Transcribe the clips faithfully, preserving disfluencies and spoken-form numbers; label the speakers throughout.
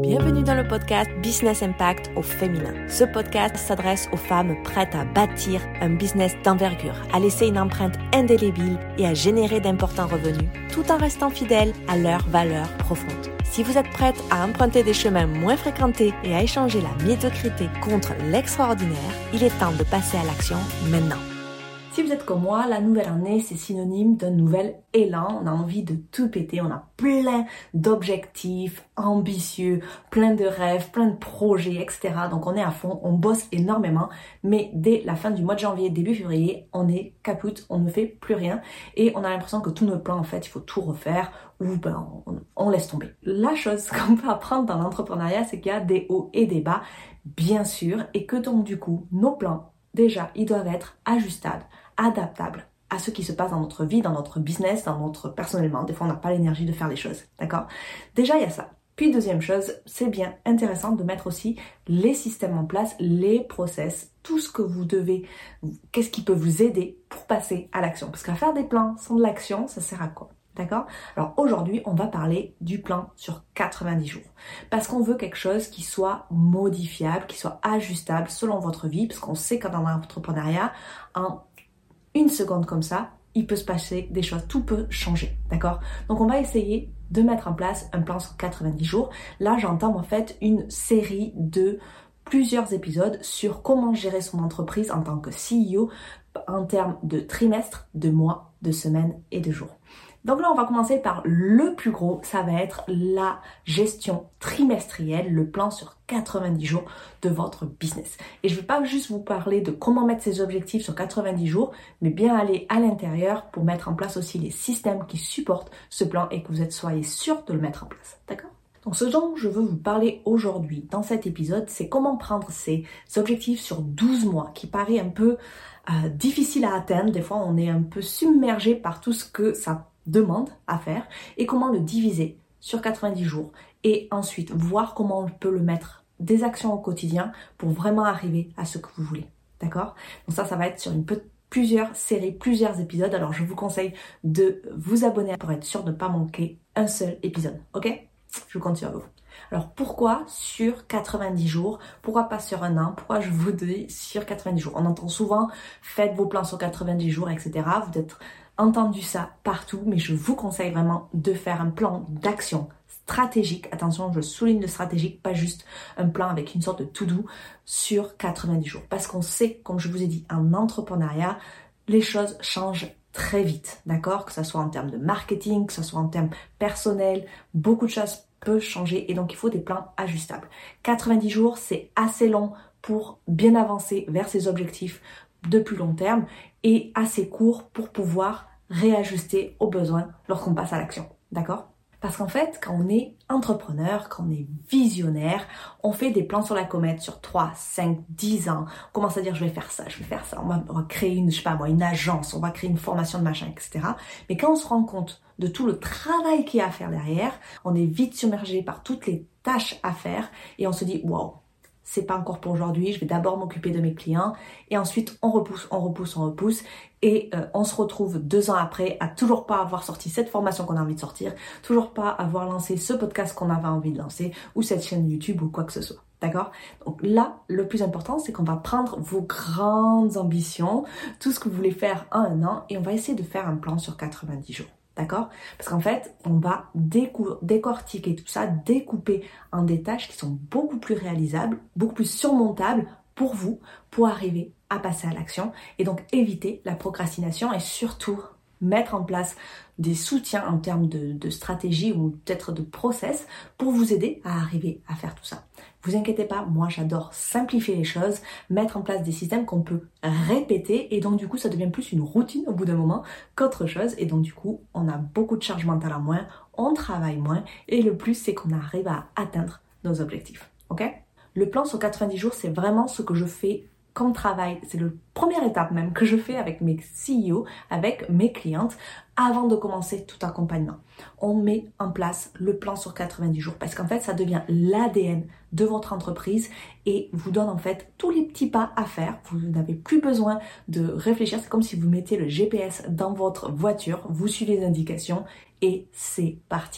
Speaker 1: Bienvenue dans le podcast Business Impact au féminin. Ce podcast s'adresse aux femmes prêtes à bâtir un business d'envergure, à laisser une empreinte indélébile et à générer d'importants revenus, tout en restant fidèles à leurs valeurs profondes. Si vous êtes prête à emprunter des chemins moins fréquentés et à échanger la médiocrité contre l'extraordinaire, il est temps de passer à l'action maintenant. Si vous êtes comme moi, la nouvelle année, c'est synonyme d'un nouvel élan. On a envie de tout péter, on a plein d'objectifs ambitieux, plein de rêves, plein de projets, et cetera. Donc on est à fond, on bosse énormément, mais dès la fin du mois de janvier, début février, on est caput, on ne fait plus rien et on a l'impression que tous nos plans, en fait, il faut tout refaire ou ben, on, on laisse tomber. La chose qu'on peut apprendre dans l'entrepreneuriat, c'est qu'il y a des hauts et des bas, bien sûr, et que donc du coup, nos plans, déjà, ils doivent être ajustables, adaptables à ce qui se passe dans notre vie, dans notre business, dans notre personnellement. Des fois, on n'a pas l'énergie de faire les choses, d'accord? Déjà, il y a ça. Puis, deuxième chose, c'est bien intéressant de mettre aussi les systèmes en place, les process, tout ce que vous devez, qu'est-ce qui peut vous aider pour passer à l'action. Parce qu'à faire des plans sans de l'action, ça sert à quoi? D'accord? Alors aujourd'hui, on va parler du plan sur quatre-vingt-dix jours. Parce qu'on veut quelque chose qui soit modifiable, qui soit ajustable selon votre vie. Parce qu'on sait que dans l'entrepreneuriat, en une seconde comme ça, il peut se passer des choses. Tout peut changer. D'accord? Donc on va essayer de mettre en place un plan sur quatre-vingt-dix jours. Là, j'entame en fait une série de plusieurs épisodes sur comment gérer son entreprise en tant que C E O en termes de trimestre, de mois, de semaines et de jours. Donc là, on va commencer par le plus gros, ça va être la gestion trimestrielle, le plan sur quatre-vingt-dix jours de votre business. Et je ne vais pas juste vous parler de comment mettre ces objectifs sur quatre-vingt-dix jours, mais bien aller à l'intérieur pour mettre en place aussi les systèmes qui supportent ce plan et que vous êtes soyez sûr de le mettre en place. D'accord ? Donc ce dont je veux vous parler aujourd'hui dans cet épisode, c'est comment prendre ces objectifs sur douze mois qui paraît un peu euh, difficile à atteindre. Des fois, on est un peu submergé par tout ce que ça demande à faire et comment le diviser sur quatre-vingt-dix jours et ensuite voir comment on peut le mettre des actions au quotidien pour vraiment arriver à ce que vous voulez. D'accord? Donc ça, ça va être sur une petite plusieurs séries, plusieurs épisodes. Alors je vous conseille de vous abonner pour être sûr de ne pas manquer un seul épisode. Ok? Je compte sur vous. Alors pourquoi sur quatre-vingt-dix jours? Pourquoi pas sur un an? Pourquoi je vous dis sur quatre-vingt-dix jours? On entend souvent faites vos plans sur quatre-vingt-dix jours, et cetera. Vous êtes entendu ça partout, mais je vous conseille vraiment de faire un plan d'action stratégique. Attention, je souligne le stratégique, pas juste un plan avec une sorte de to-do sur quatre-vingt-dix jours. Parce qu'on sait, comme je vous ai dit, en entrepreneuriat, les choses changent très vite, d'accord? Que ce soit en termes de marketing, que ce soit en termes personnels, beaucoup de choses peuvent changer et donc il faut des plans ajustables. quatre-vingt-dix jours, c'est assez long pour bien avancer vers ses objectifs de plus long terme et assez court pour pouvoir réajuster aux besoins lorsqu'on passe à l'action, d'accord? Parce qu'en fait, quand on est entrepreneur, quand on est visionnaire, on fait des plans sur la comète sur trois, cinq, dix ans. On commence à dire je vais faire ça, je vais faire ça. On va, on va créer une, je sais pas moi, une agence, on va créer une formation de machin, et cetera. Mais quand on se rend compte de tout le travail qu'il y a à faire derrière, on est vite submergé par toutes les tâches à faire et on se dit waouh, c'est pas encore pour aujourd'hui, je vais d'abord m'occuper de mes clients et ensuite on repousse, on repousse, on repousse et euh, on se retrouve deux ans après à toujours pas avoir sorti cette formation qu'on a envie de sortir, toujours pas avoir lancé ce podcast qu'on avait envie de lancer ou cette chaîne YouTube ou quoi que ce soit. D'accord? Donc là, le plus important, c'est qu'on va prendre vos grandes ambitions, tout ce que vous voulez faire en un an et on va essayer de faire un plan sur quatre-vingt-dix jours. D'accord? Parce qu'en fait, on va décou- décortiquer tout ça, découper en des tâches qui sont beaucoup plus réalisables, beaucoup plus surmontables pour vous, pour arriver à passer à l'action et donc éviter la procrastination et surtout mettre en place des soutiens en termes de, de stratégie ou peut-être de process pour vous aider à arriver à faire tout ça. Vous inquiétez pas, moi j'adore simplifier les choses, mettre en place des systèmes qu'on peut répéter et donc du coup ça devient plus une routine au bout d'un moment qu'autre chose et donc du coup on a beaucoup de charge mentale en moins, on travaille moins et le plus c'est qu'on arrive à atteindre nos objectifs. Ok? Le plan sur quatre-vingt-dix jours c'est vraiment ce que je fais comme travail, c'est la première étape même que je fais avec mes C E O, avec mes clientes, avant de commencer tout accompagnement. On met en place le plan sur quatre-vingt-dix jours parce qu'en fait, ça devient l'A D N de votre entreprise et vous donne en fait tous les petits pas à faire. Vous n'avez plus besoin de réfléchir. C'est comme si vous mettez le G P S dans votre voiture, vous suivez les indications et c'est parti.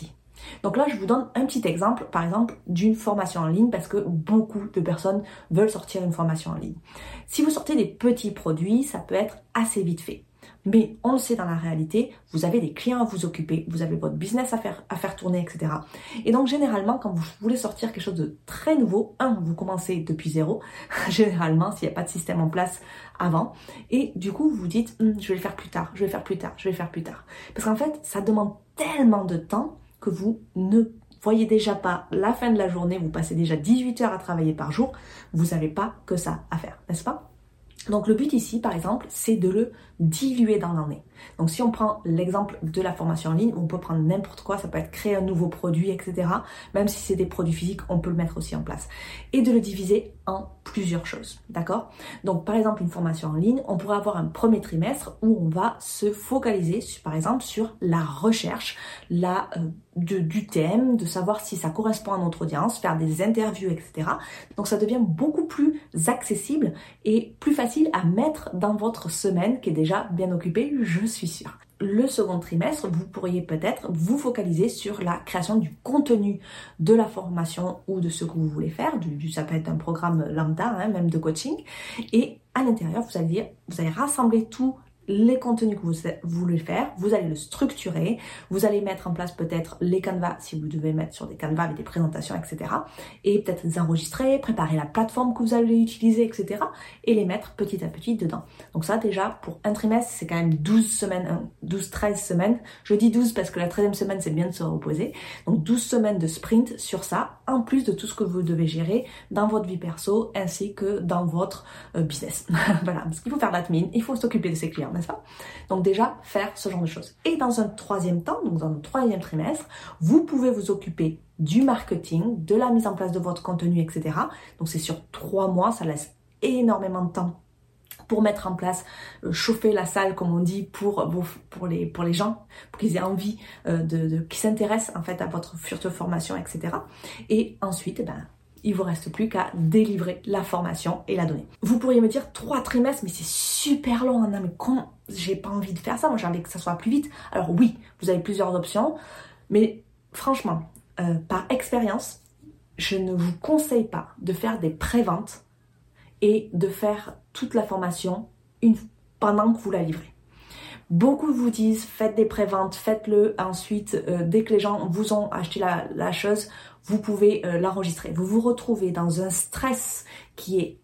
Speaker 1: Donc là, je vous donne un petit exemple, par exemple, d'une formation en ligne parce que beaucoup de personnes veulent sortir une formation en ligne. Si vous sortez des petits produits, ça peut être assez vite fait. Mais on le sait dans la réalité, vous avez des clients à vous occuper, vous avez votre business à faire, à faire tourner, et cetera. Et donc généralement, quand vous voulez sortir quelque chose de très nouveau, un, vous commencez depuis zéro, généralement s'il n'y a pas de système en place avant, et du coup vous vous dites, hm, je vais le faire plus tard, je vais le faire plus tard, je vais le faire plus tard. Parce qu'en fait, ça demande tellement de temps que vous ne voyez déjà pas la fin de la journée, vous passez déjà dix-huit heures à travailler par jour, vous n'avez pas que ça à faire, n'est-ce pas? Donc le but ici, par exemple, c'est de le diluer dans l'année. Donc si on prend l'exemple de la formation en ligne, on peut prendre n'importe quoi, ça peut être créer un nouveau produit, et cetera. Même si c'est des produits physiques, on peut le mettre aussi en place. Et de le diviser en plusieurs choses, d'accord? Donc par exemple, une formation en ligne, on pourrait avoir un premier trimestre où on va se focaliser, sur, par exemple, sur la recherche, la, euh, de, du thème, de savoir si ça correspond à notre audience, faire des interviews, et cetera. Donc ça devient beaucoup plus accessible et plus facile à mettre dans votre semaine qui est déjà bien occupée, je suis sûre. Le second trimestre, vous pourriez peut-être vous focaliser sur la création du contenu de la formation ou de ce que vous voulez faire. Du, du, ça peut être un programme lambda, hein, même de coaching. Et à l'intérieur, vous allez, vous allez rassembler tout les contenus que vous voulez faire, vous allez le structurer, vous allez mettre en place peut-être les canevas si vous devez mettre sur des canevas avec des présentations, et cetera. Et peut-être les enregistrer, préparer la plateforme que vous allez utiliser, et cetera. Et les mettre petit à petit dedans. Donc ça déjà, pour un trimestre, c'est quand même douze semaines, douze treize semaines. Je dis douze parce que la treizième semaine, c'est bien de se reposer. Donc douze semaines de sprint sur ça, en plus de tout ce que vous devez gérer dans votre vie perso ainsi que dans votre euh, business. Voilà, parce qu'il faut faire l'admin, il faut s'occuper de ses clients, n'est-ce pas? Donc déjà, faire ce genre de choses. Et dans un troisième temps, donc dans un troisième trimestre, vous pouvez vous occuper du marketing, de la mise en place de votre contenu, et cetera. Donc c'est sur trois mois, ça laisse énormément de temps pour mettre en place, euh, chauffer la salle comme on dit pour, pour, les, pour les gens, pour qu'ils aient envie, euh, de, de, qu'ils s'intéressent en fait à votre future formation, et cetera. Et ensuite, eh ben, il vous reste plus qu'à délivrer la formation et la donner. Vous pourriez me dire trois trimestres, mais c'est super long, non mais con, j'ai pas envie de faire ça, moi j'ai envie que ça soit plus vite. Alors oui, vous avez plusieurs options, mais franchement, euh, par expérience, je ne vous conseille pas de faire des pré-ventes et de faire toute la formation une, pendant que vous la livrez. Beaucoup vous disent faites des pré-ventes, faites-le ensuite, euh, dès que les gens vous ont acheté la, la chose, vous pouvez euh, l'enregistrer. Vous vous retrouvez dans un stress qui est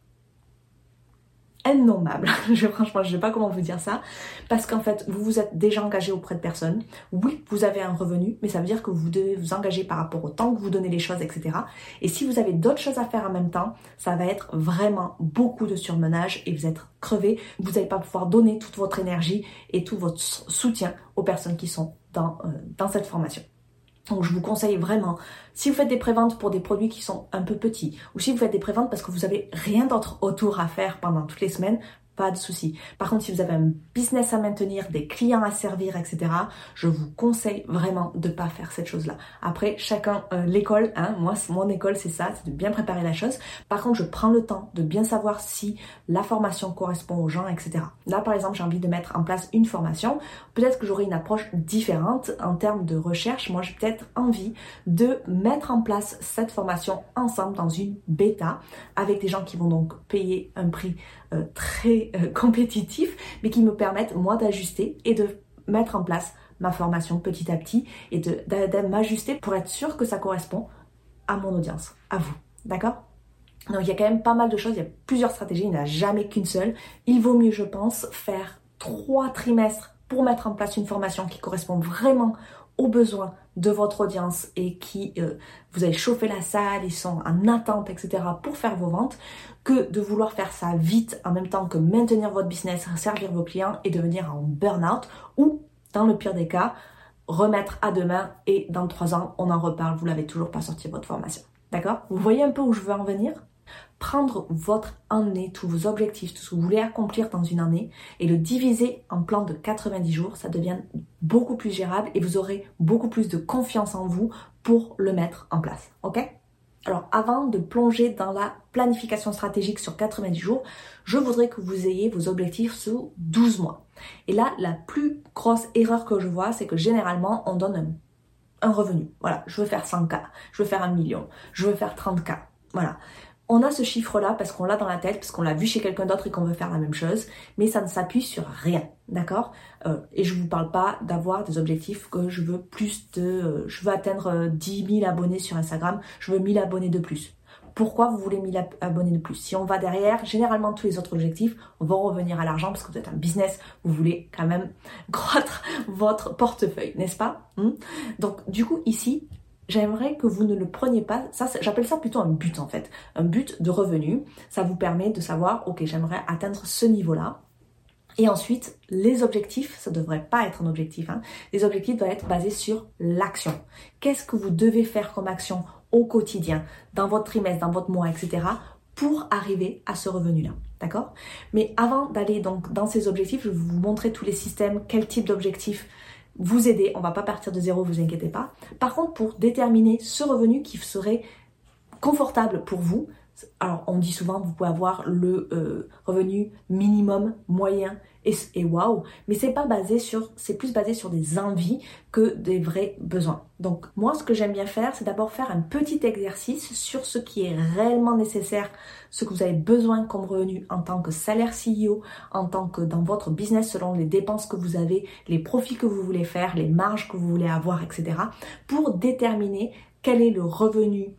Speaker 1: innommable. Je, franchement, je ne sais pas comment vous dire ça. Parce qu'en fait, vous vous êtes déjà engagé auprès de personnes. Oui, vous avez un revenu, mais ça veut dire que vous devez vous engager par rapport au temps que vous donnez les choses, et cetera. Et si vous avez d'autres choses à faire en même temps, ça va être vraiment beaucoup de surmenage et vous êtes crevé. Vous n'allez pas pouvoir donner toute votre énergie et tout votre soutien aux personnes qui sont dans, euh, dans cette formation. Donc je vous conseille vraiment, si vous faites des préventes pour des produits qui sont un peu petits, ou si vous faites des préventes parce que vous avez rien d'autre autour à faire pendant toutes les semaines, pas de souci. Par contre, si vous avez un business à maintenir, des clients à servir, et cetera, je vous conseille vraiment de pas faire cette chose-là. Après, chacun, euh, l'école, hein, moi, mon école, c'est ça, c'est de bien préparer la chose. Par contre, je prends le temps de bien savoir si la formation correspond aux gens, et cetera. Là, par exemple, j'ai envie de mettre en place une formation. Peut-être que j'aurai une approche différente en termes de recherche. Moi, j'ai peut-être envie de mettre en place cette formation ensemble dans une bêta avec des gens qui vont donc payer un prix euh, très euh, compétitif, mais qui me permettent, moi, d'ajuster et de mettre en place ma formation petit à petit et de, de, de m'ajuster pour être sûr que ça correspond à mon audience, à vous. D'accord ? Donc, il y a quand même pas mal de choses, il y a plusieurs stratégies, il n'y en a jamais qu'une seule. Il vaut mieux, je pense, faire trois trimestres pour mettre en place une formation qui correspond vraiment aux besoins de votre audience et qui, euh, vous avez chauffé la salle, ils sont en attente, et cetera pour faire vos ventes, que de vouloir faire ça vite en même temps que maintenir votre business, servir vos clients et devenir en burn-out ou, dans le pire des cas, remettre à demain et dans trois ans, on en reparle, vous n'avez toujours pas sorti votre formation. D'accord ? Vous voyez un peu où je veux en venir ? Prendre votre année, tous vos objectifs, tout ce que vous voulez accomplir dans une année et le diviser en plan de quatre-vingt-dix jours, ça devient beaucoup plus gérable et vous aurez beaucoup plus de confiance en vous pour le mettre en place. Ok ? Alors avant de plonger dans la planification stratégique sur quatre-vingt-dix jours, je voudrais que vous ayez vos objectifs sur douze mois. Et là, la plus grosse erreur que je vois, c'est que généralement, on donne un un revenu. Voilà, je veux faire cent K, je veux faire un million, je veux faire trente K. Voilà. On a ce chiffre-là parce qu'on l'a dans la tête, parce qu'on l'a vu chez quelqu'un d'autre et qu'on veut faire la même chose, mais ça ne s'appuie sur rien, d'accord euh, Et je vous parle pas d'avoir des objectifs que je veux plus de... Euh, je veux atteindre euh, dix mille abonnés sur Instagram, je veux mille abonnés de plus. Pourquoi vous voulez mille abonnés de plus? Si on va derrière, généralement tous les autres objectifs vont revenir à l'argent parce que vous êtes un business, vous voulez quand même croître votre portefeuille, n'est-ce pas? hmm Donc du coup ici, j'aimerais que vous ne le preniez pas, ça, j'appelle ça plutôt un but en fait, un but de revenu. Ça vous permet de savoir, ok, j'aimerais atteindre ce niveau-là. Et ensuite, les objectifs, ça ne devrait pas être un objectif, hein. Les objectifs doivent être basés sur l'action. Qu'est-ce que vous devez faire comme action au quotidien, dans votre trimestre, dans votre mois, et cetera, pour arriver à ce revenu-là, d'accord? Mais avant d'aller donc dans ces objectifs, je vais vous montrer tous les systèmes, quel type d'objectifs vous aider. On ne va pas partir de zéro, vous inquiétez pas. Par contre, pour déterminer ce revenu qui serait confortable pour vous, alors on dit souvent que vous pouvez avoir le euh, revenu minimum, moyen et, et waouh, mais c'est pas basé sur, c'est plus basé sur des envies que des vrais besoins. Donc moi, ce que j'aime bien faire, c'est d'abord faire un petit exercice sur ce qui est réellement nécessaire, ce que vous avez besoin comme revenu en tant que salaire C E O, en tant que dans votre business, selon les dépenses que vous avez, les profits que vous voulez faire, les marges que vous voulez avoir, et cetera, pour déterminer quel est le revenu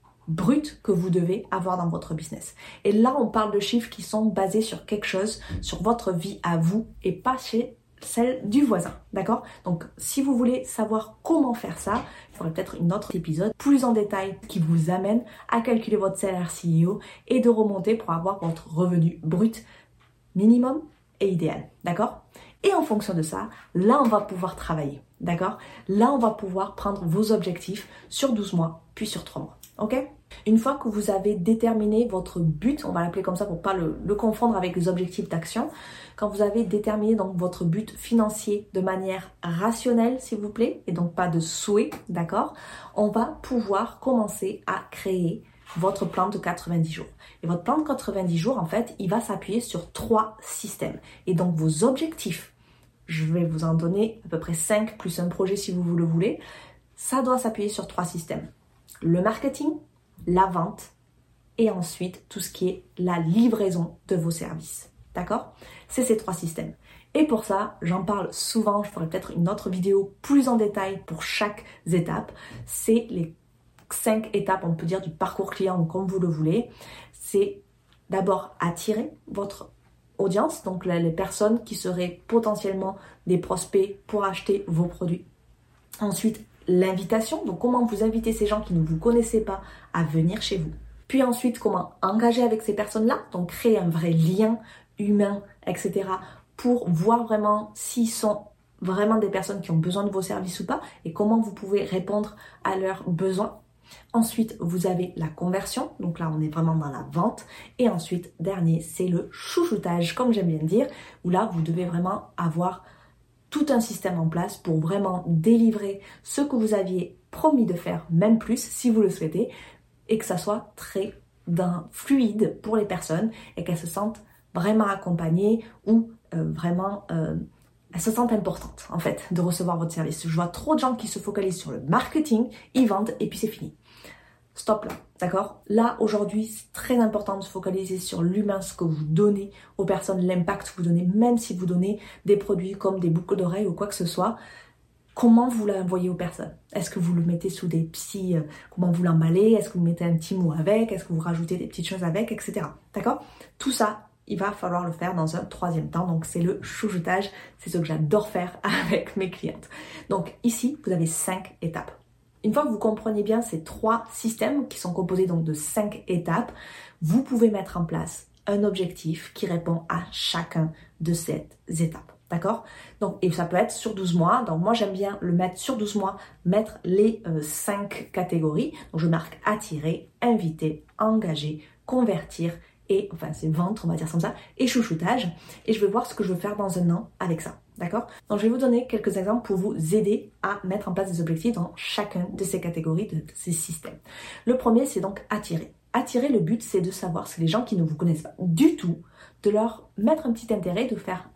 Speaker 1: brut que vous devez avoir dans votre business. Et là, on parle de chiffres qui sont basés sur quelque chose, sur votre vie à vous et pas chez celle du voisin, d'accord? Donc, si vous voulez savoir comment faire ça, il faudrait peut-être une autre épisode plus en détail qui vous amène à calculer votre salaire C E O et de remonter pour avoir votre revenu brut minimum et idéal, d'accord? Et en fonction de ça, là, on va pouvoir travailler, d'accord? Là, on va pouvoir prendre vos objectifs sur douze mois, puis sur trois mois, ok? Une fois que vous avez déterminé votre but, on va l'appeler comme ça pour pas le, le confondre avec les objectifs d'action, quand vous avez déterminé donc votre but financier de manière rationnelle, s'il vous plaît, et donc pas de souhait, d'accord, on va pouvoir commencer à créer votre plan de quatre-vingt-dix jours. Et votre plan de quatre-vingt-dix jours, en fait, il va s'appuyer sur trois systèmes. Et donc vos objectifs, je vais vous en donner à peu près cinq plus un projet si vous le voulez, ça doit s'appuyer sur trois systèmes. Le marketing, la vente et ensuite tout ce qui est la livraison de vos services. D'accord? C'est ces trois systèmes. Et pour ça, j'en parle souvent, je ferai peut-être une autre vidéo plus en détail pour chaque étape. C'est les cinq étapes, on peut dire, du parcours client, comme vous le voulez. C'est d'abord attirer votre audience, donc les personnes qui seraient potentiellement des prospects pour acheter vos produits. Ensuite, l'invitation, donc comment vous invitez ces gens qui ne vous connaissaient pas à venir chez vous. Puis ensuite, comment engager avec ces personnes-là, donc créer un vrai lien humain, et cetera, pour voir vraiment s'ils sont vraiment des personnes qui ont besoin de vos services ou pas, et comment vous pouvez répondre à leurs besoins. Ensuite, vous avez la conversion, donc là on est vraiment dans la vente. Et ensuite, dernier, c'est le chouchoutage, comme j'aime bien dire, où là vous devez vraiment avoir tout un système en place pour vraiment délivrer ce que vous aviez promis de faire, même plus si vous le souhaitez, et que ça soit très d'un fluide pour les personnes et qu'elles se sentent vraiment accompagnées ou euh, vraiment euh, elles se sentent importantes en fait de recevoir votre service. Je vois trop de gens qui se focalisent sur le marketing, ils vendent et puis c'est fini. Stop là, d'accord? Là, aujourd'hui, c'est très important de se focaliser sur l'humain, ce que vous donnez aux personnes, l'impact que vous donnez, même si vous donnez des produits comme des boucles d'oreilles ou quoi que ce soit. Comment vous l'envoyez aux personnes? Est-ce que vous le mettez sous des petits... Euh, comment vous l'emballez? Est-ce que vous mettez un petit mot avec? Est-ce que vous rajoutez des petites choses avec? Etc. D'accord? Tout ça, il va falloir le faire dans un troisième temps. Donc, c'est le chouchoutage. C'est ce que j'adore faire avec mes clientes. Donc, ici, vous avez cinq étapes. Une fois que vous comprenez bien ces trois systèmes qui sont composés donc de cinq étapes, vous pouvez mettre en place un objectif qui répond à chacun de ces étapes. D'accord? Donc, et ça peut être sur douze mois. Donc, moi, j'aime bien le mettre sur douze mois, mettre les euh, cinq catégories. Donc, je marque attirer, inviter, engager, convertir et, enfin, c'est vente, on va dire comme ça, et chouchoutage. Et je vais voir ce que je veux faire dans un an avec ça. D'accord? Donc, je vais vous donner quelques exemples pour vous aider à mettre en place des objectifs dans chacun de ces catégories, de, de ces systèmes. Le premier, c'est donc attirer. Attirer, le but, c'est de savoir si les gens qui ne vous connaissent pas du tout, de leur mettre un petit intérêt, de faire, hop,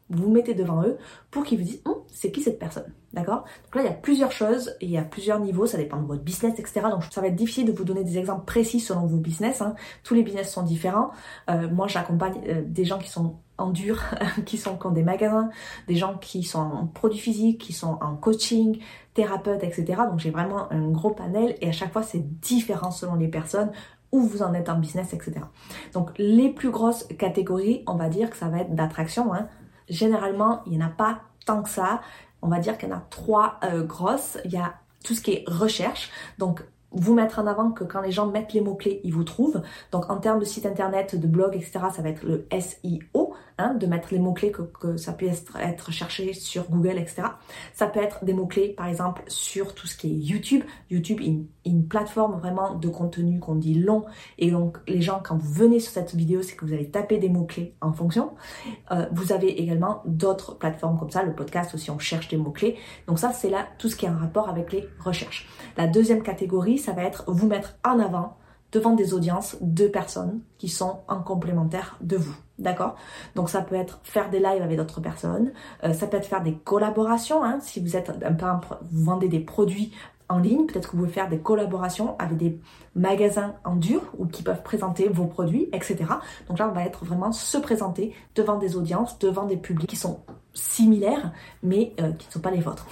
Speaker 1: vous vous mettez devant eux pour qu'ils vous disent hm, c'est qui cette personne, d'accord? Donc là il y a plusieurs choses, et il y a plusieurs niveaux, ça dépend de votre business, et cetera. Donc ça va être difficile de vous donner des exemples précis selon vos business, hein. Tous les business sont différents. Euh, moi j'accompagne euh, des gens qui sont en dur, qui sont qui ont des magasins, des gens qui sont en produits physiques, qui sont en coaching, thérapeutes, et cetera. Donc j'ai vraiment un gros panel, et à chaque fois c'est différent selon les personnes, où vous en êtes en business, et cetera. Donc les plus grosses catégories, on va dire que ça va être d'attraction, hein. Généralement, il n'y en a pas tant que ça. On va dire qu'il y en a trois euh, grosses. Il y a tout ce qui est recherche. Donc, vous mettre en avant que quand les gens mettent les mots-clés, ils vous trouvent. Donc, en termes de site internet, de blog, et cetera, ça va être le S I O, hein, de mettre les mots-clés que, que ça peut être, être cherché sur Google, et cetera. Ça peut être des mots-clés, par exemple, sur tout ce qui est YouTube. YouTube est une, une plateforme vraiment de contenu qu'on dit long. Et donc, les gens, quand vous venez sur cette vidéo, c'est que vous allez taper des mots-clés en fonction. Euh, vous avez également d'autres plateformes comme ça, le podcast aussi, on cherche des mots-clés. Donc ça, c'est là tout ce qui est en rapport avec les recherches. La deuxième catégorie, ça va être vous mettre en avant devant des audiences de personnes qui sont en complémentaire de vous, d'accord? Donc ça peut être faire des lives avec d'autres personnes, euh, ça peut être faire des collaborations, hein, si vous êtes un peu, vous vendez des produits en ligne, peut-être que vous pouvez faire des collaborations avec des magasins en dur ou qui peuvent présenter vos produits, et cetera. Donc là, on va être vraiment se présenter devant des audiences, devant des publics qui sont similaires, mais euh, qui ne sont pas les vôtres.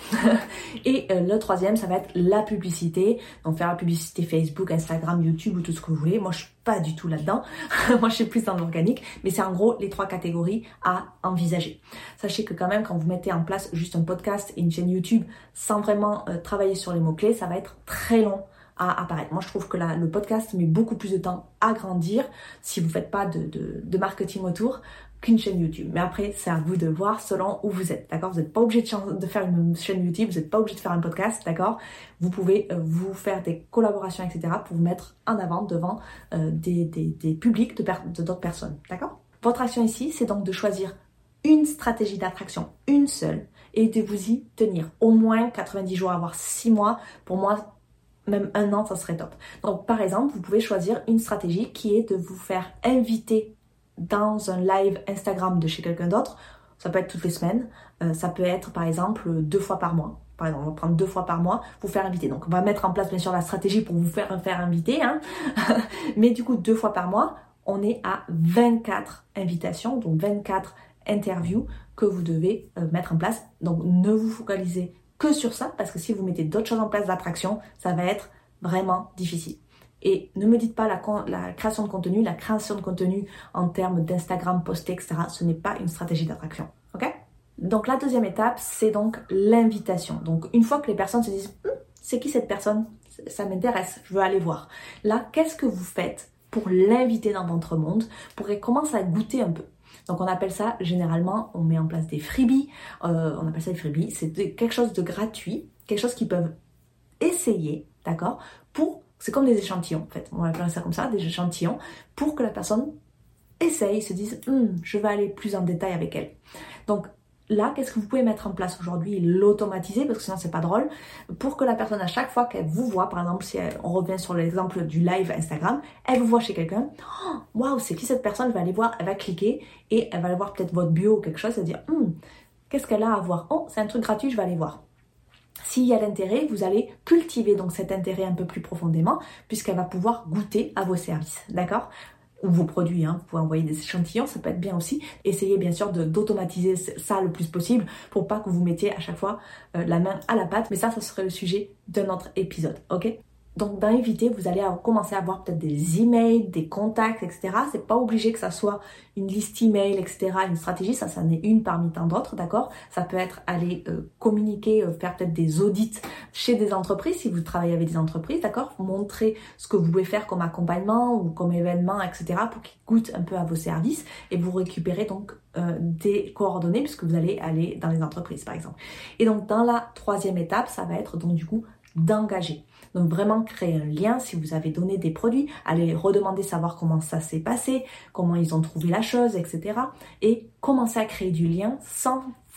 Speaker 1: Et euh, le troisième, ça va être la publicité. Donc faire la publicité Facebook, Instagram, YouTube ou tout ce que vous voulez. Moi, je suis pas du tout là-dedans. Moi, je suis plus dans l'organique. Mais c'est en gros les trois catégories à envisager. Sachez que quand même, quand vous mettez en place juste un podcast et une chaîne YouTube sans vraiment euh, travailler sur les mots-clés, ça va être très long à apparaître. Moi, je trouve que la, le podcast met beaucoup plus de temps à grandir si vous ne faites pas de, de, de marketing autour qu'une chaîne YouTube. Mais après, c'est à vous de voir selon où vous êtes, d'accord? Vous n'êtes pas obligé de, de faire une chaîne YouTube, vous n'êtes pas obligé de faire un podcast, d'accord? Vous pouvez euh, vous faire des collaborations, et cetera pour vous mettre en avant devant euh, des, des, des publics de, per, de d'autres personnes, d'accord? Votre action ici, c'est donc de choisir une stratégie d'attraction, une seule, et de vous y tenir. Au moins quatre-vingt-dix jours, voire six mois. Pour moi, même un an, ça serait top. Donc, par exemple, vous pouvez choisir une stratégie qui est de vous faire inviter dans un live Instagram de chez quelqu'un d'autre. Ça peut être toutes les semaines. Euh, ça peut être, par exemple, deux fois par mois. Par exemple, on va prendre deux fois par mois, vous faire inviter. Donc, on va mettre en place, bien sûr, la stratégie pour vous faire, faire inviter. Hein. Mais du coup, deux fois par mois, on est à vingt-quatre invitations, donc vingt-quatre interviews que vous devez euh, mettre en place. Donc, ne vous focalisez que sur ça, parce que si vous mettez d'autres choses en place d'attraction, ça va être vraiment difficile. Et ne me dites pas la, la création de contenu, la création de contenu en termes d'Instagram, posté, et cetera. Ce n'est pas une stratégie d'attraction, ok? Donc la deuxième étape, c'est donc l'invitation. Donc une fois que les personnes se disent hm, « c'est qui cette personne? Ça m'intéresse, je veux aller voir ». Là, qu'est-ce que vous faites pour l'inviter dans votre monde, pour qu'elle commence à goûter un peu? Donc on appelle ça, généralement, on met en place des freebies, euh, on appelle ça des freebies, c'est quelque chose de gratuit, quelque chose qu'ils peuvent essayer, d'accord, pour, c'est comme des échantillons en fait, on va appeler ça comme ça, des échantillons, pour que la personne essaye, se dise, hm, je vais aller plus en détail avec elle. Donc là, qu'est-ce que vous pouvez mettre en place aujourd'hui et l'automatiser, parce que sinon c'est pas drôle, pour que la personne, à chaque fois qu'elle vous voit, par exemple, si elle, on revient sur l'exemple du live Instagram, elle vous voit chez quelqu'un, waouh, wow, c'est qui cette personne? Je vais aller voir, elle va cliquer et elle va aller voir peut-être votre bio ou quelque chose, elle va dire, hm, qu'est-ce qu'elle a à voir? Oh, c'est un truc gratuit, je vais aller voir. S'il y a l'intérêt, vous allez cultiver donc cet intérêt un peu plus profondément, puisqu'elle va pouvoir goûter à vos services, d'accord? Ou vos produits, hein. Vous pouvez envoyer des échantillons, ça peut être bien aussi. Essayez bien sûr de, d'automatiser ça le plus possible pour pas que vous mettiez à chaque fois euh, la main à la pâte. Mais ça, ça serait le sujet d'un autre épisode, ok? Donc dans Inviter, vous allez commencer à avoir peut-être des emails, des contacts, et cetera. C'est pas obligé que ça soit une liste email, et cetera. Une stratégie, ça, ça en est une parmi tant d'autres, d'accord? Ça peut être aller euh, communiquer, euh, faire peut-être des audits chez des entreprises, si vous travaillez avec des entreprises, d'accord? Montrer ce que vous pouvez faire comme accompagnement ou comme événement, et cetera. Pour qu'ils goûtent un peu à vos services et vous récupérez donc euh, des coordonnées puisque vous allez aller dans les entreprises, par exemple. Et donc dans la troisième étape, ça va être donc du coup d'engager. Donc vraiment créer un lien, si vous avez donné des produits, allez redemander savoir comment ça s'est passé, comment ils ont trouvé la chose, et cetera. Et commencer à créer du lien sans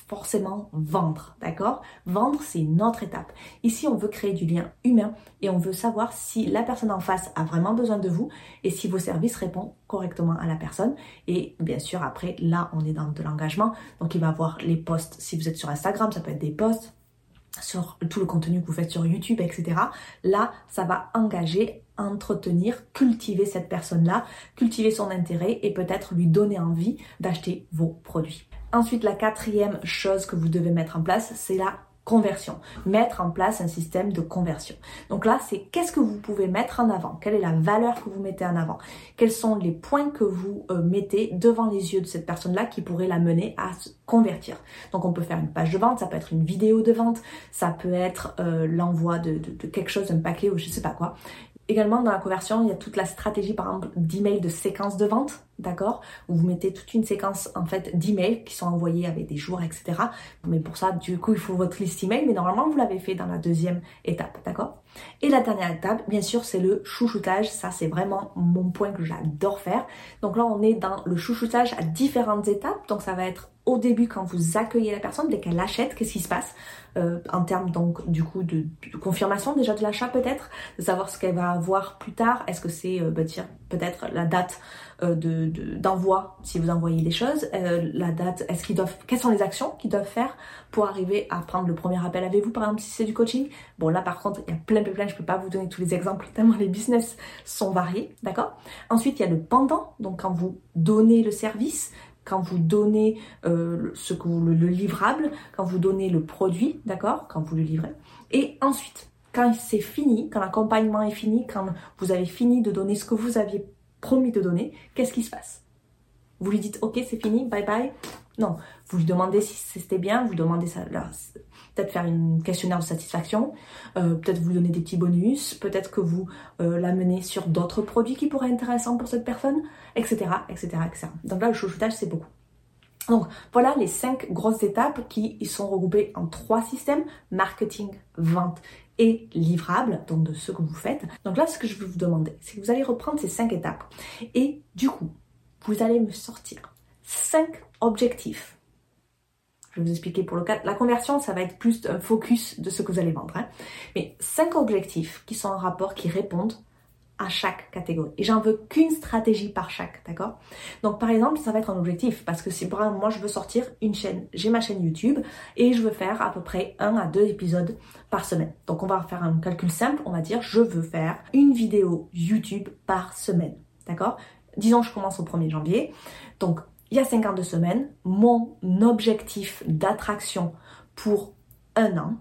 Speaker 2: forcément vendre, d'accord? Vendre, c'est une autre étape. Ici, on veut créer du lien humain et on veut savoir si la personne en face a vraiment besoin de vous et si vos services répondent correctement à la personne. Et bien sûr, après, là, on est dans de l'engagement. Donc, il va voir les posts. Si vous êtes sur Instagram, ça peut être des posts sur tout le contenu que vous faites sur YouTube, et cetera. Là, ça va engager, entretenir, cultiver cette personne-là, cultiver son intérêt et peut-être lui donner envie d'acheter vos produits. Ensuite, la quatrième chose que vous devez mettre en place, c'est la conversion. Mettre en place un système de conversion. Donc là, c'est qu'est-ce que vous pouvez mettre en avant? Quelle est la valeur que vous mettez en avant? Quels sont les points que vous euh, mettez devant les yeux de cette personne-là qui pourrait la mener à se convertir? Donc on peut faire une page de vente, ça peut être une vidéo de vente, ça peut être euh, l'envoi de, de, de quelque chose, un paquet ou je sais pas quoi. Également, dans la conversion, il y a toute la stratégie, par exemple, d'email de séquence de vente, d'accord? Où vous mettez toute une séquence, en fait, d'emails qui sont envoyés avec des jours, et cetera. Mais pour ça, du coup, il faut votre liste email, mais normalement, vous l'avez fait dans la deuxième étape, d'accord? Et la dernière étape, bien sûr, c'est le chouchoutage. Ça, c'est vraiment mon point que j'adore faire. Donc là, on est dans le chouchoutage à différentes étapes. Donc, ça va être au début, quand vous accueillez la personne, dès qu'elle achète, qu'est-ce qui se passe euh, en termes donc du coup de, de confirmation déjà de l'achat peut-être, de savoir ce qu'elle va avoir plus tard. Est-ce que c'est euh, bah, dire, peut-être la date euh, de, de, d'envoi si vous envoyez des choses, euh, la date, est-ce qu'ils doivent, quelles sont les actions qu'ils doivent faire pour arriver à prendre le premier appel avec vous, par exemple si c'est du coaching. Bon là par contre il y a plein plein plein, je peux pas vous donner tous les exemples tellement les business sont variés, d'accord. Ensuite il y a le pendant, donc quand vous donnez le service, quand vous donnez euh, ce que vous, le, le livrable, quand vous donnez le produit, d'accord, quand vous le livrez. Et ensuite, quand c'est fini, quand l'accompagnement est fini, quand vous avez fini de donner ce que vous aviez promis de donner, qu'est-ce qui se passe? Vous lui dites « Ok, c'est fini, bye bye ». Non, vous lui demandez si c'était bien, vous demandez ça, là, peut-être faire une questionnaire de satisfaction, euh, peut-être vous donner des petits bonus, peut-être que vous euh, l'amenez sur d'autres produits qui pourraient être intéressants pour cette personne, et cetera, et cetera, et cetera. Donc là, le chouchoutage, c'est beaucoup. Donc voilà les cinq grosses étapes qui sont regroupées en trois systèmes, marketing, vente et livrable, donc de ce que vous faites. Donc là, ce que je vais vous demander, c'est que vous allez reprendre ces cinq étapes et du coup, vous allez me sortir cinq objectifs. Je vais vous expliquer pour le cas. La conversion, ça va être plus un focus de ce que vous allez vendre. Hein. Mais cinq objectifs qui sont en rapport, qui répondent à chaque catégorie. Et j'en veux qu'une stratégie par chaque, d'accord? Donc par exemple, ça va être un objectif parce que si par exemple, moi je veux sortir une chaîne, j'ai ma chaîne YouTube et je veux faire à peu près un à deux épisodes par semaine. Donc on va faire un calcul simple, on va dire je veux faire une vidéo YouTube par semaine, d'accord? Disons je commence au premier janvier, donc il y a cinquante-deux semaines, mon objectif d'attraction pour un an,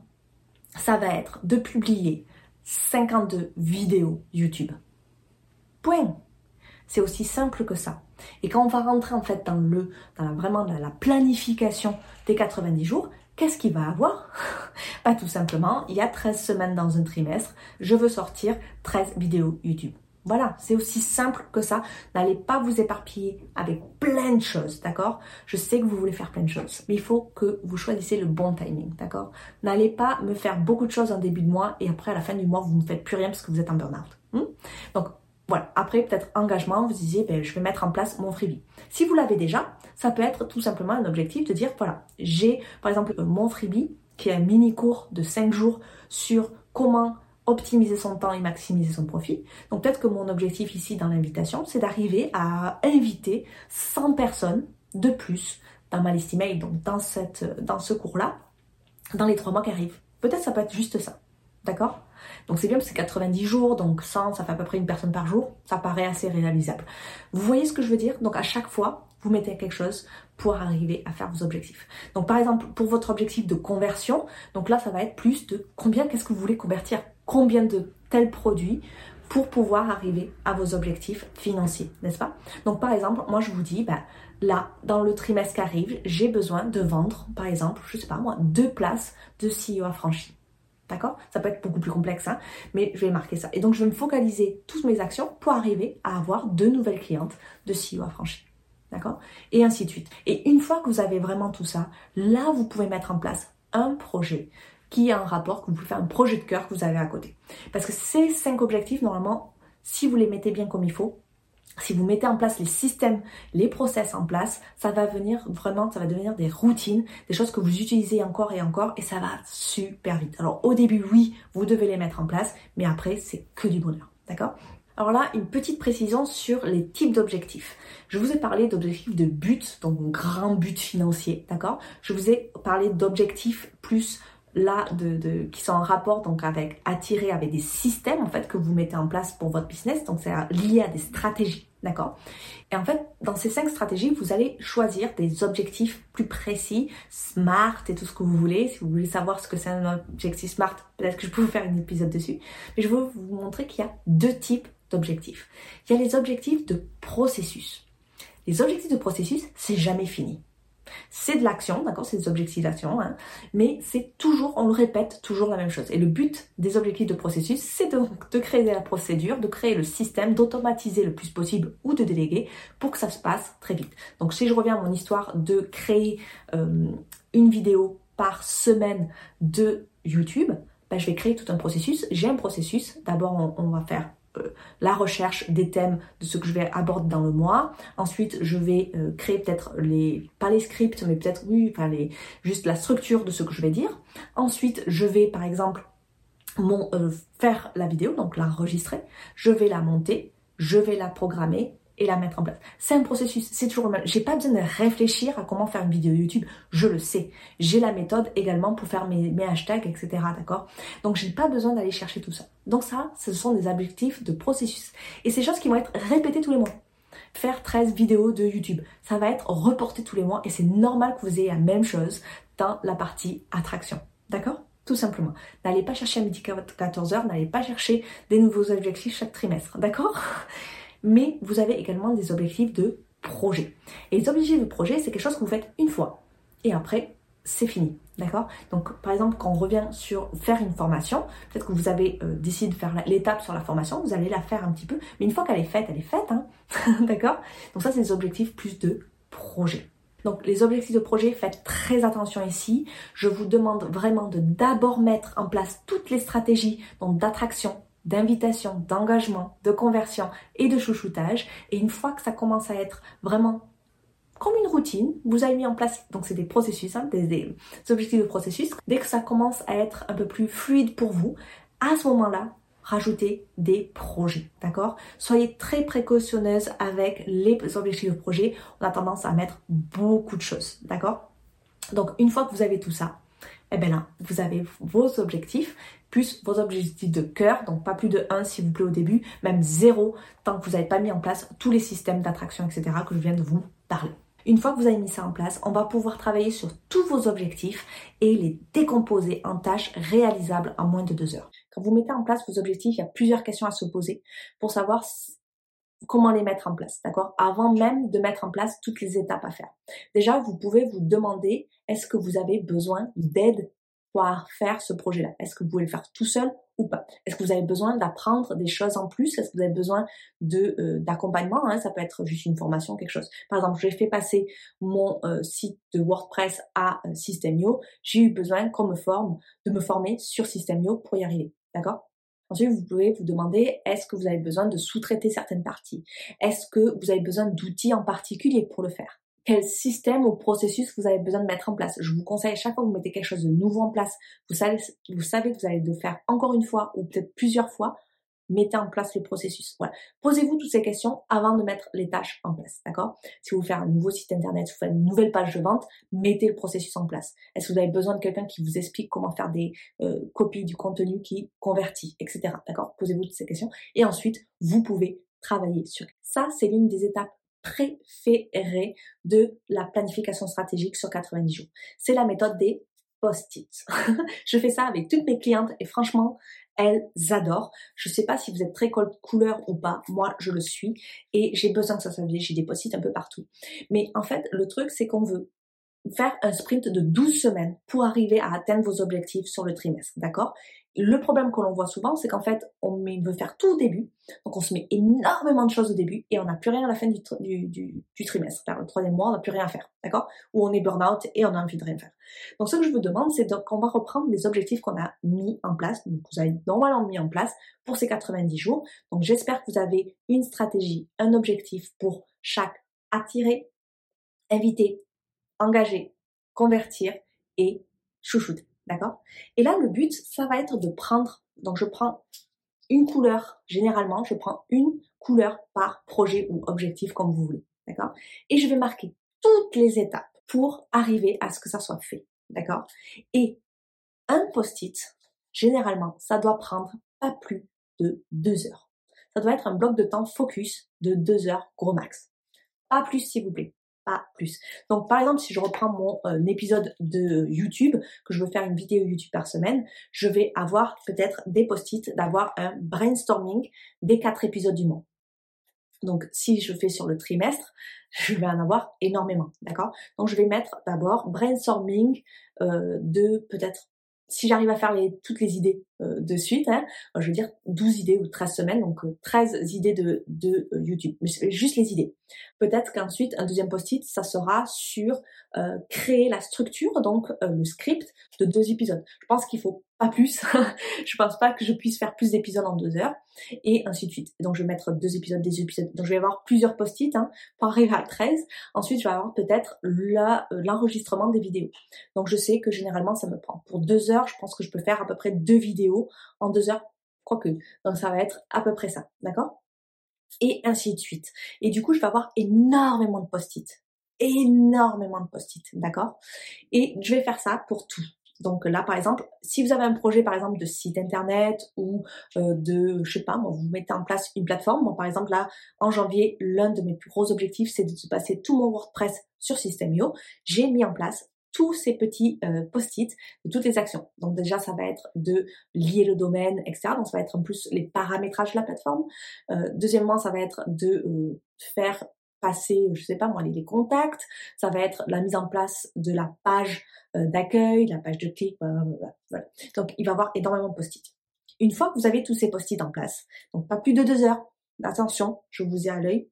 Speaker 2: ça va être de publier cinquante-deux vidéos YouTube. Point. C'est aussi simple que ça. Et quand on va rentrer en fait dans le, dans la, vraiment dans la planification des quatre-vingt-dix jours, qu'est-ce qu'il va avoir? Bah, tout simplement, il y a treize semaines dans un trimestre, je veux sortir treize vidéos YouTube. Voilà, c'est aussi simple que ça. N'allez pas vous éparpiller avec plein de choses, d'accord? Je sais que vous voulez faire plein de choses, mais il faut que vous choisissez le bon timing, d'accord? N'allez pas me faire beaucoup de choses en début de mois et après à la fin du mois, vous ne faites plus rien parce que vous êtes en burn-out. Hmm? Donc voilà, après peut-être engagement, vous disiez, ben, je vais mettre en place mon freebie. Si vous l'avez déjà, ça peut être tout simplement un objectif de dire, voilà, j'ai par exemple mon freebie qui est un mini cours de cinq jours sur comment optimiser son temps et maximiser son profit. Donc peut-être que mon objectif ici dans l'invitation, c'est d'arriver à inviter cent personnes de plus dans ma liste email, donc dans, cette, dans ce cours-là, dans les trois mois qui arrivent. Peut-être ça peut être juste ça, d'accord? Donc c'est bien parce que c'est quatre-vingt-dix jours, donc cent, ça fait à peu près une personne par jour, ça paraît assez réalisable. Vous voyez ce que je veux dire? Donc à chaque fois, vous mettez quelque chose pour arriver à faire vos objectifs. Donc par exemple, pour votre objectif de conversion, donc là ça va être plus de combien, qu'est-ce que vous voulez convertir? Combien de tels produits pour pouvoir arriver à vos objectifs financiers, n'est-ce pas? Donc par exemple, moi je vous dis, bah, là, dans le trimestre qui arrive, j'ai besoin de vendre, par exemple, je sais pas moi, deux places de C E O affranchi. D'accord? Ça peut être beaucoup plus complexe, hein, mais je vais marquer ça. Et donc je vais me focaliser toutes mes actions pour arriver à avoir deux nouvelles clientes de C E O affranchi. D'accord? Et ainsi de suite. Et une fois que vous avez vraiment tout ça, là vous pouvez mettre en place un projet qui a un rapport, que vous pouvez faire un projet de cœur que vous avez à côté. Parce que ces cinq objectifs, normalement, si vous les mettez bien comme il faut, Si vous mettez en place les systèmes, les process en place, ça va venir vraiment, ça va devenir des routines, des choses que vous utilisez encore et encore et ça va super vite. Alors au début, oui, vous devez les mettre en place, mais après, c'est que du bonheur, d'accord ? Alors là, une petite précision sur les types d'objectifs. Je vous ai parlé d'objectifs de but, donc grand but financier, d'accord ? Je vous ai parlé d'objectifs plus là de, de, qui sont en rapport donc avec attirer avec des systèmes en fait que vous mettez en place pour votre business, donc c'est lié à des stratégies, d'accord? Et en fait dans ces cinq stratégies vous allez choisir des objectifs plus précis, smart et tout ce que vous voulez. Si vous voulez savoir ce que c'est un objectif smart, peut-être que je peux vous faire un épisode dessus, mais je veux vous montrer qu'il y a deux types d'objectifs. Il y a les objectifs de processus. Les objectifs de processus, c'est jamais fini. C'est de l'action, d'accord, c'est des objectifs d'action, hein, mais c'est toujours, on le répète, toujours la même chose. Et le but des objectifs de processus, c'est de, de créer la procédure, de créer le système, d'automatiser le plus possible ou de déléguer pour que ça se passe très vite. Donc si je reviens à mon histoire de créer euh, une vidéo par semaine de YouTube, ben, je vais créer tout un processus. J'ai un processus, d'abord on, on va faire la recherche des thèmes de ce que je vais aborder dans le mois. Ensuite, je vais euh, créer peut-être les, pas les scripts, mais peut-être, oui, enfin les, juste la structure de ce que je vais dire. Ensuite, je vais, par exemple, mon, euh, faire la vidéo, donc l'enregistrer. Je vais la monter, je vais la programmer et la mettre en place. C'est un processus, c'est toujours le même. J'ai pas besoin de réfléchir à comment faire une vidéo YouTube, je le sais. J'ai la méthode également pour faire mes, mes hashtags, et cetera. D'accord? Donc j'ai pas besoin d'aller chercher tout ça. Donc ça, ce sont des objectifs de processus. Et ces choses qui vont être répétées tous les mois. Faire treize vidéos de YouTube, ça va être reporté tous les mois et c'est normal que vous ayez la même chose dans la partie attraction. D'accord? Tout simplement. N'allez pas chercher à midi quatorze heures, n'allez pas chercher des nouveaux objectifs chaque trimestre. D'accord? Mais vous avez également des objectifs de projet. Et les objectifs de projet, c'est quelque chose que vous faites une fois. Et après, c'est fini. D'accord? Donc, par exemple, quand on revient sur faire une formation, peut-être que vous avez euh, décidé de faire l'étape sur la formation, vous allez la faire un petit peu. Mais une fois qu'elle est faite, elle est faite. Hein. D'accord? Donc ça, c'est des objectifs plus de projet. Donc, les objectifs de projet, faites très attention ici. Je vous demande vraiment de d'abord mettre en place toutes les stratégies donc d'attraction, d'invitation, d'engagement, de conversion et de chouchoutage. Et une fois que ça commence à être vraiment comme une routine, vous avez mis en place, donc c'est des processus, hein, des, des objectifs de processus. Dès que ça commence à être un peu plus fluide pour vous, à ce moment-là, rajoutez des projets, d'accord? Soyez très précautionneuse avec les objectifs de projet. On a tendance à mettre beaucoup de choses, d'accord? Donc, une fois que vous avez tout ça, eh bien là, vous avez vos objectifs, plus vos objectifs de cœur, donc pas plus de un s'il vous plaît au début, même zéro tant que vous n'avez pas mis en place tous les systèmes d'attraction, et cetera que je viens de vous parler. Une fois que vous avez mis ça en place, on va pouvoir travailler sur tous vos objectifs et les décomposer en tâches réalisables en moins de deux heures. Quand vous mettez en place vos objectifs, il y a plusieurs questions à se poser pour savoir comment les mettre en place, d'accord? Avant même de mettre en place toutes les étapes à faire. Déjà, vous pouvez vous demander, est-ce que vous avez besoin d'aide pour faire ce projet-là? Est-ce que vous pouvez le faire tout seul ou pas? Est-ce que vous avez besoin d'apprendre des choses en plus? Est-ce que vous avez besoin de euh, d'accompagnement, hein? Ça peut être juste une formation, quelque chose. Par exemple, j'ai fait passer mon euh, site de WordPress à euh, System.io. J'ai eu besoin qu'on me forme, de me former sur System.io pour y arriver, d'accord? Ensuite, vous pouvez vous demander, est-ce que vous avez besoin de sous-traiter certaines parties? Est-ce que vous avez besoin d'outils en particulier pour le faire? Quel système ou processus vous avez besoin de mettre en place? Je vous conseille à chaque fois que vous mettez quelque chose de nouveau en place, vous savez, vous savez que vous allez le faire encore une fois ou peut-être plusieurs fois, mettez en place le processus. Voilà. Posez-vous toutes ces questions avant de mettre les tâches en place, d'accord? Si vous faites un nouveau site internet, si vous faites une nouvelle page de vente, mettez le processus en place. Est-ce que vous avez besoin de quelqu'un qui vous explique comment faire des euh, copies du contenu qui convertit, et cetera. D'accord? Posez-vous toutes ces questions et ensuite, vous pouvez travailler sur ça. C'est l'une des étapes préférée de la planification stratégique sur quatre-vingt-dix jours. C'est la méthode des post-it. Je fais ça avec toutes mes clientes et franchement, elles adorent. Je sais pas si vous êtes très code couleur ou pas. Moi, je le suis et j'ai besoin que ça soit bien. J'ai des post-it un peu partout. Mais en fait, le truc, c'est qu'on veut faire un sprint de douze semaines pour arriver à atteindre vos objectifs sur le trimestre, d'accord? Le problème que l'on voit souvent, c'est qu'en fait, on met, veut faire tout au début, donc on se met énormément de choses au début et on n'a plus rien à la fin du, du, du, du trimestre. Vers le troisième mois, on n'a plus rien à faire, d'accord? Ou on est burn-out et on a envie de rien faire. Donc ce que je vous demande, c'est qu'on va reprendre les objectifs qu'on a mis en place, donc vous avez normalement mis en place pour ces quatre-vingt-dix jours. Donc j'espère que vous avez une stratégie, un objectif pour chaque attirer, inviter, engager, convertir et chouchouter. D'accord? Et là, le but, ça va être de prendre, donc je prends une couleur, généralement, je prends une couleur par projet ou objectif, comme vous voulez. D'accord? Et je vais marquer toutes les étapes pour arriver à ce que ça soit fait. D'accord? Et un post-it, généralement, ça doit prendre pas plus de deux heures. Ça doit être un bloc de temps focus de deux heures, gros max. Pas plus, s'il vous plaît. Pas plus. Donc, par exemple, si je reprends mon euh, épisode de YouTube, que je veux faire une vidéo YouTube par semaine, je vais avoir peut-être des post-it, d'avoir un brainstorming des quatre épisodes du mois. Donc, si je fais sur le trimestre, je vais en avoir énormément, d'accord? Donc, je vais mettre d'abord brainstorming euh, de peut-être, si j'arrive à faire les, toutes les idées euh, de suite, hein, je veux dire douze idées ou treize semaines, donc euh, treize idées de, de euh, YouTube, juste les idées. Peut-être qu'ensuite, un deuxième post-it, ça sera sur euh, créer la structure, donc euh, le script de deux épisodes. Je pense qu'il faut pas plus, je pense pas que je puisse faire plus d'épisodes en deux heures, et ainsi de suite. Donc je vais mettre deux épisodes, des épisodes, donc je vais avoir plusieurs post-it hein, pour arriver à treize. Ensuite, je vais avoir peut-être la, euh, l'enregistrement des vidéos. Donc je sais que généralement, ça me prend pour deux heures, je pense que je peux faire à peu près deux vidéos en deux heures, quoique. Donc ça va être à peu près ça, d'accord? Et ainsi de suite. Et du coup, je vais avoir énormément de post-it. Énormément de post-it, d'accord? Et je vais faire ça pour tout. Donc là, par exemple, si vous avez un projet, par exemple, de site internet ou euh, de, je sais pas, moi, vous mettez en place une plateforme. Moi, par exemple, là, en janvier, l'un de mes plus gros objectifs, c'est de passer tout mon WordPress sur System.io. J'ai mis en place tous ces petits euh, post-it de toutes les actions. Donc déjà, ça va être de lier le domaine, et cetera. Donc ça va être en plus les paramétrages de la plateforme. Euh, deuxièmement, ça va être de euh, faire passer, je sais pas moi, les, les contacts. Ça va être la mise en place de la page euh, d'accueil, la page de clic, voilà, voilà. Donc il va y avoir énormément de post-it. Une fois que vous avez tous ces post-it en place, donc pas plus de deux heures, attention, je vous ai à l'œil,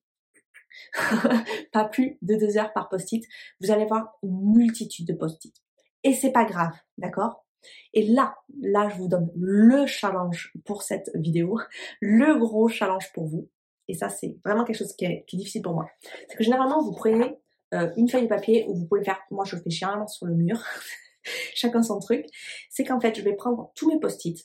Speaker 2: pas plus de deux heures par post-it, vous allez voir une multitude de post-it. Et c'est pas grave, d'accord? Et là, là, je vous donne le challenge pour cette vidéo, le gros challenge pour vous. Et ça, c'est vraiment quelque chose qui est, qui est difficile pour moi. C'est que généralement, vous prenez euh, une feuille de papier, ou vous pouvez le faire, moi je le fais généralement sur le mur, chacun son truc. C'est qu'en fait, je vais prendre tous mes post-it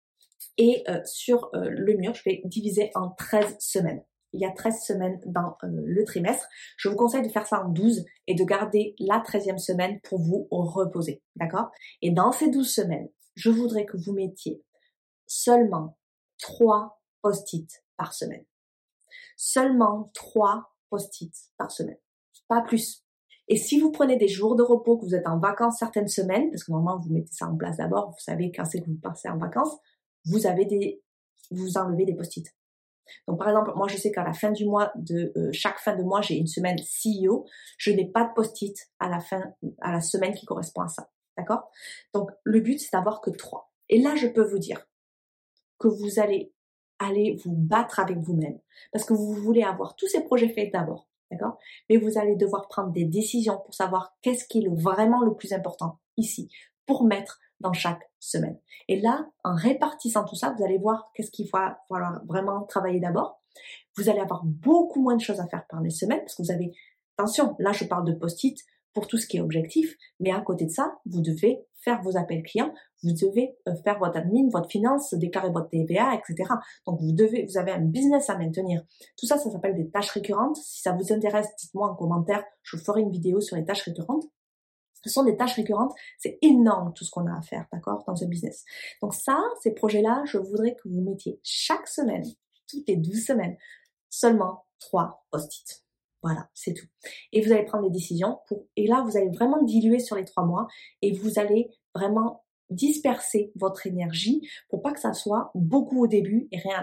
Speaker 2: et euh, sur euh, le mur, je vais diviser en treize semaines. Il y a treize semaines dans euh, le trimestre. Je vous conseille de faire ça en douze et de garder la treizième semaine pour vous reposer, d'accord? Et dans ces douze semaines, je voudrais que vous mettiez seulement trois post-it par semaine. Seulement trois post-it par semaine, pas plus. Et si vous prenez des jours de repos, que vous êtes en vacances certaines semaines, parce que normalement vous mettez ça en place d'abord, vous savez quand c'est que vous passez en vacances, vous avez des, vous enlevez des post-it. Donc par exemple, moi je sais qu'à la fin du mois, de euh, chaque fin de mois, j'ai une semaine C E O, je n'ai pas de post-it à la fin, à la semaine qui correspond à ça, d'accord? Donc le but c'est d'avoir que trois. Et là je peux vous dire que vous allez aller vous battre avec vous-même, parce que vous voulez avoir tous ces projets faits d'abord, d'accord? Mais vous allez devoir prendre des décisions pour savoir qu'est-ce qui est le, vraiment le plus important ici, pour mettre dans chaque semaine. Et là, en répartissant tout ça, vous allez voir qu'est-ce qu'il va falloir vraiment travailler d'abord. Vous allez avoir beaucoup moins de choses à faire par les semaines, parce que vous avez, attention, là je parle de post-it pour tout ce qui est objectif, mais à côté de ça, vous devez faire vos appels clients, vous devez faire votre admin, votre finance, déclarer votre T V A, et cetera. Donc vous devez, vous avez un business à maintenir. Tout ça, ça s'appelle des tâches récurrentes. Si ça vous intéresse, dites-moi en commentaire, je ferai une vidéo sur les tâches récurrentes. Ce sont des tâches récurrentes, c'est énorme tout ce qu'on a à faire, d'accord, dans ce business. Donc ça, ces projets-là, je voudrais que vous mettiez chaque semaine, toutes les douze semaines, seulement trois post-it. Voilà, c'est tout. Et vous allez prendre des décisions pour, et là, vous allez vraiment diluer sur les trois mois et vous allez vraiment disperser votre énergie pour pas que ça soit beaucoup au début et rien à la fin.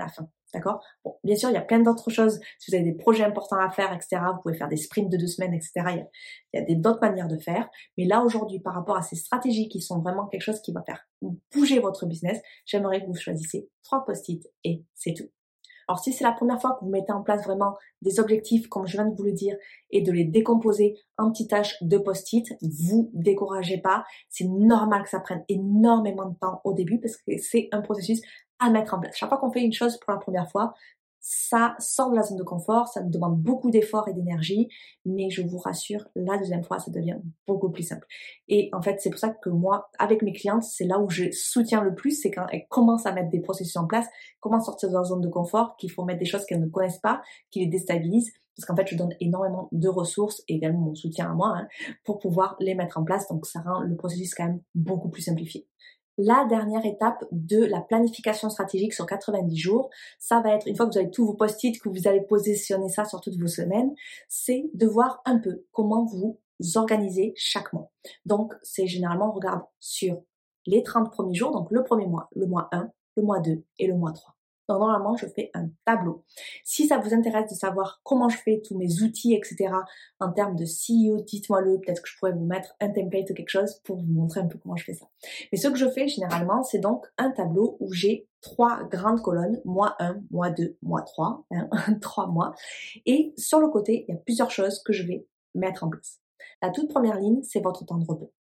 Speaker 2: D'accord? Bon, bien sûr, il y a plein d'autres choses. Si vous avez des projets importants à faire, et cetera, vous pouvez faire des sprints de deux semaines, et cetera. Il y a, il y a des, d'autres manières de faire. Mais là, aujourd'hui, par rapport à ces stratégies qui sont vraiment quelque chose qui va faire bouger votre business, j'aimerais que vous choisissiez trois post-it et c'est tout. Alors, si c'est la première fois que vous mettez en place vraiment des objectifs, comme je viens de vous le dire, et de les décomposer en petites tâches de post-it, vous découragez pas. C'est normal que ça prenne énormément de temps au début parce que c'est un processus à mettre en place. Chaque fois qu'on fait une chose pour la première fois, ça sort de la zone de confort, ça nous demande beaucoup d'efforts et d'énergie, mais je vous rassure, la deuxième fois, ça devient beaucoup plus simple. Et en fait, c'est pour ça que moi, avec mes clientes, c'est là où je soutiens le plus, c'est quand elles commencent à mettre des processus en place, commencent à sortir de leur zone de confort, qu'il faut mettre des choses qu'elles ne connaissent pas, qui les déstabilisent, parce qu'en fait, je donne énormément de ressources et également mon soutien à moi, hein, pour pouvoir les mettre en place, donc ça rend le processus quand même beaucoup plus simplifié. La dernière étape de la planification stratégique sur quatre-vingt-dix jours, ça va être, une fois que vous avez tous vos post-it, que vous allez positionner ça sur toutes vos semaines, c'est de voir un peu comment vous organisez chaque mois. Donc, c'est généralement, on regarde sur les trente premiers jours, donc le premier mois, le mois un, le mois deux et le mois trois. Donc, normalement, je fais un tableau. Si ça vous intéresse de savoir comment je fais tous mes outils, et cetera, en termes de C E O, dites-moi-le. Peut-être que je pourrais vous mettre un template ou quelque chose pour vous montrer un peu comment je fais ça. Mais ce que je fais généralement, c'est donc un tableau où j'ai trois grandes colonnes, mois un, mois deux, mois trois, hein, trois mois. Et sur le côté, il y a plusieurs choses que je vais mettre en place. La toute première ligne, c'est votre temps de repos.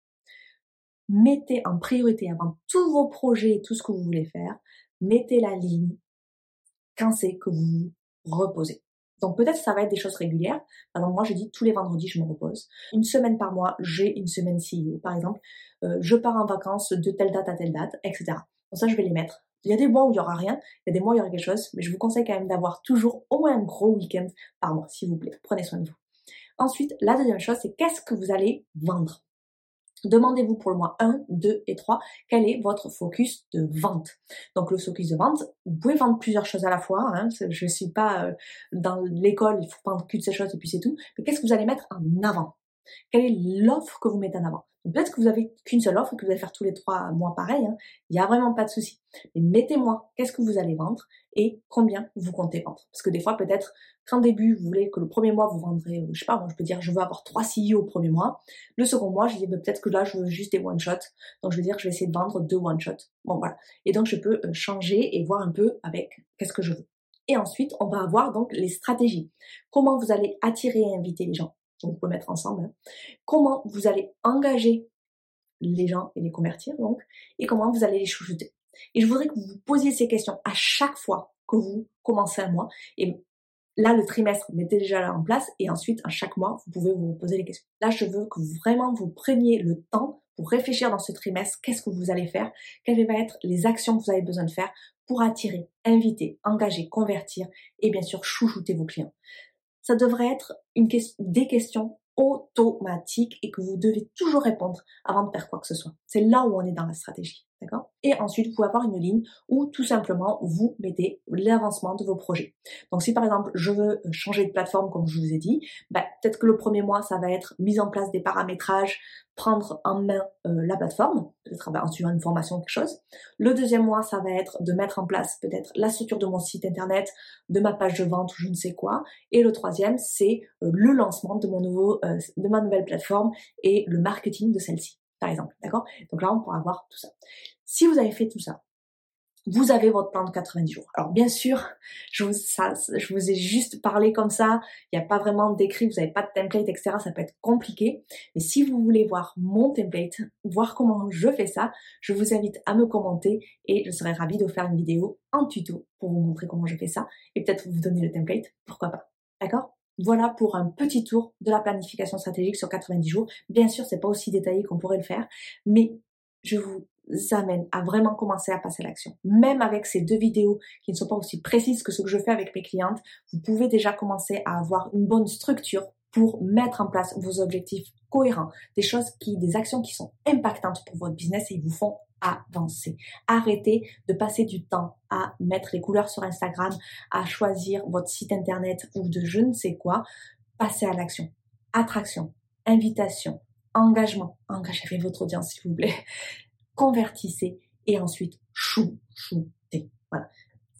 Speaker 2: Mettez en priorité avant tous vos projets et tout ce que vous voulez faire, mettez la ligne quand c'est que vous vous reposez. Donc peut-être ça va être des choses régulières. Par exemple, moi je dis tous les vendredis je me repose. Une semaine par mois, j'ai une semaine C E O. Par exemple, euh, je pars en vacances de telle date à telle date, et cetera. Donc ça je vais les mettre. Il y a des mois où il n'y aura rien, il y a des mois où il y aura quelque chose, mais je vous conseille quand même d'avoir toujours au moins un gros week-end par mois, s'il vous plaît. Prenez soin de vous. Ensuite, la deuxième chose, c'est qu'est-ce que vous allez vendre? Demandez-vous pour le mois un, deux et trois, quel est votre focus de vente. Donc le focus de vente, vous pouvez vendre plusieurs choses à la fois, hein, je ne suis pas euh, dans l'école, il faut vendre qu'une seule chose et puis c'est tout, mais qu'est-ce que vous allez mettre en avant? Quelle est l'offre que vous mettez en avant? Peut-être que vous avez qu'une seule offre et que vous allez faire tous les trois mois pareil, hein, il n'y a vraiment pas de souci. Mais mettez-moi qu'est-ce que vous allez vendre et combien vous comptez vendre. Parce que des fois, peut-être qu'en début, vous voulez que le premier mois, vous vendrez, euh, je sais pas, moi je peux dire je veux avoir trois C E O au premier mois. Le second mois, je dis bah, peut-être que là, je veux juste des one-shots. Donc je veux dire que je vais essayer de vendre deux one-shots. Bon voilà. Et donc je peux euh, changer et voir un peu avec qu'est-ce que je veux. Et ensuite, on va avoir donc les stratégies. Comment vous allez attirer et inviter les gens. Donc vous pouvez mettre ensemble. Hein. Comment vous allez engager les gens et les convertir donc, et comment vous allez les chouchouter. Et je voudrais que vous vous posiez ces questions à chaque fois que vous commencez un mois. Et là, le trimestre, mettez déjà là en place et ensuite, à chaque mois, vous pouvez vous poser les questions. Là, je veux que vous, vraiment vous preniez le temps pour réfléchir dans ce trimestre, qu'est-ce que vous allez faire, quelles vont être les actions que vous avez besoin de faire pour attirer, inviter, engager, convertir et bien sûr chouchouter vos clients. Ça devrait être une question, des questions automatiques et que vous devez toujours répondre avant de faire quoi que ce soit. C'est là où on est dans la stratégie, d'accord? Et ensuite, vous pouvez avoir une ligne où tout simplement vous mettez l'avancement de vos projets. Donc si par exemple, je veux changer de plateforme comme je vous ai dit, ben, peut-être que le premier mois, ça va être mise en place des paramétrages, prendre en main euh, la plateforme, peut-être ben, en suivant une formation ou quelque chose. Le deuxième mois, ça va être de mettre en place peut-être la structure de mon site internet, de ma page de vente ou je ne sais quoi. Et le troisième, c'est euh, le lancement de mon nouveau, euh, de ma nouvelle plateforme et le marketing de celle-ci, par exemple, d'accord? Donc là, on pourra voir tout ça. Si vous avez fait tout ça, vous avez votre plan de quatre-vingt-dix jours. Alors bien sûr, je vous, ça, je vous ai juste parlé comme ça, il n'y a pas vraiment d'écrit, vous n'avez pas de template, et cetera. Ça peut être compliqué, mais si vous voulez voir mon template, voir comment je fais ça, je vous invite à me commenter et je serai ravie de faire une vidéo en tuto pour vous montrer comment je fais ça et peut-être vous donner le template, pourquoi pas. D'accord ? Voilà pour un petit tour de la planification stratégique sur quatre-vingt-dix jours. Bien sûr, c'est pas aussi détaillé qu'on pourrait le faire, mais je vous amène à vraiment commencer à passer à l'action. Même avec ces deux vidéos qui ne sont pas aussi précises que ce que je fais avec mes clientes, vous pouvez déjà commencer à avoir une bonne structure pour mettre en place vos objectifs cohérents, des choses qui, des actions qui sont impactantes pour votre business et vous font avancer. Arrêtez de passer du temps à mettre les couleurs sur Instagram, à choisir votre site internet ou de je ne sais quoi. Passez à l'action. Attraction, invitation, engagement. Engagez votre audience s'il vous plaît. Convertissez et ensuite chouchoutez. Voilà.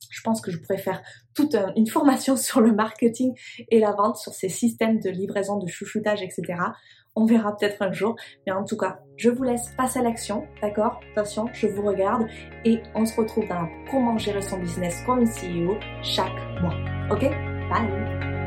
Speaker 2: Je pense que je pourrais faire toute une formation sur le marketing et la vente, sur ces systèmes de livraison, de chouchoutage, et cetera. On verra peut-être un jour. Mais en tout cas, je vous laisse passer à l'action, d'accord? Attention, je vous regarde et on se retrouve dans la comment gérer son business comme une C E O chaque mois. Ok? Bye!